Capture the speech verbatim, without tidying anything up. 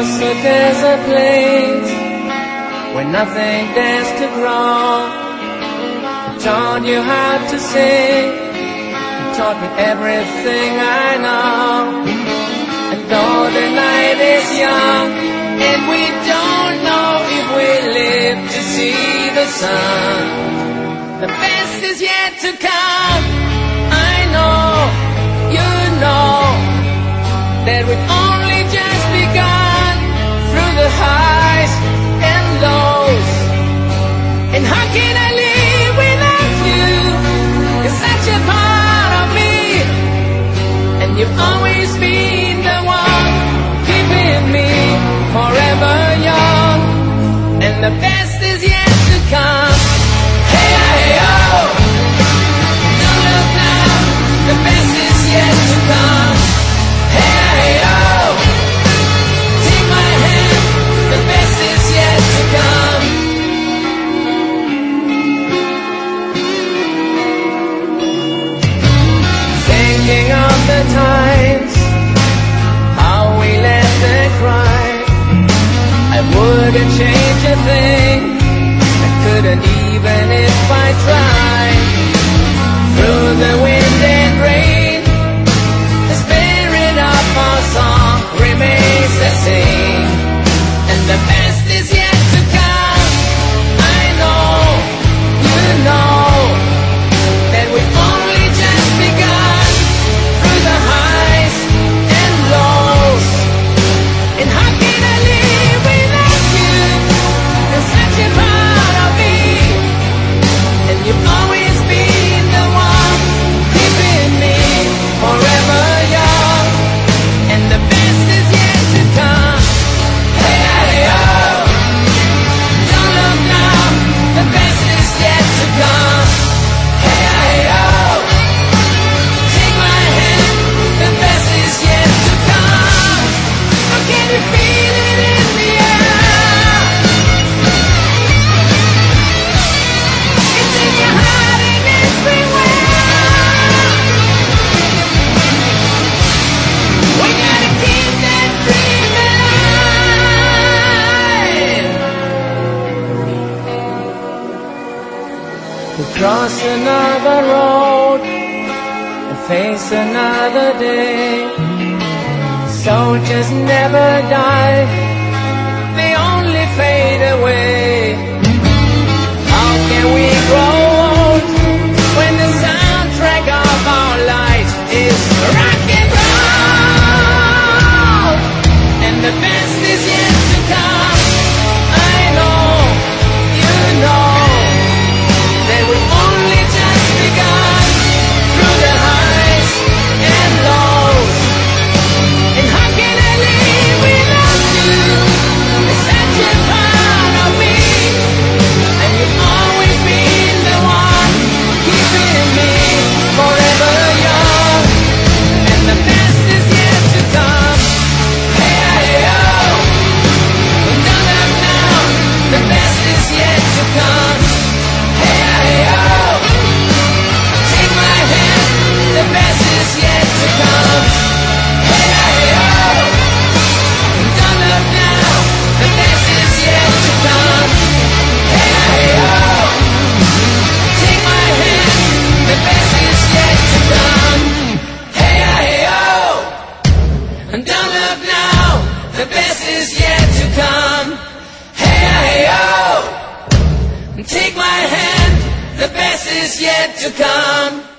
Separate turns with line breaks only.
across a desert place where nothing dares to grow. I taught you how to sing, you taught me everything I know. And though the night is young and we don't know if we live to see the sun, the best is yet to come. I know, you know, that we've only just begun through the highs and lows. And how can I live without you? You're such a part of me, and you've always been the one keeping me forever young. And the best is yet to come. Hey, hey, oh, don't look now, the best is yet to come. Hey, hey, oh, take my hand, the best is yet to come. Thinking of the times, how we laughed and cried, I wouldn't change a thing, I couldn't even if I tried. Through the wind and rain, the spirit of our song remains the same. And the best is yet to come. I know, you know, that we've only just begun through the highs and lows. And how can I live without you? You're such a part of me, and you've always been the one keeping me forever young. And the best is yet to come. Hey, hey, oh, don't look now, the best is yet to come. Hey, hey, oh, take my hand, the best is yet to come. How can you feel it in the air? It's in your heart and everywhere. We gotta keep that dream alive. We cross another road and face another day. Soldiers never die, they only fade away. How can we grow old when the soundtrack of our lives is rock and roll? And the best is yet to come. I know, you know, that we've only just begun through the highs and lows. And how can I live without you? You're such a part of me, and you've always been the one keeping me forever young. And the best is yet to come. Hey, hey, oh, don't look now, the best is yet to come. Hey, hey, oh, take my hand, the best is yet to come. Hey, hey, oh, don't look now, the best is yet to come. Hey, hey, oh, take my hand, the best is yet to come. Hey, hey, oh, don't look now, the best is yet to come. Hey, hey, oh, take my hand, the best is yet to come.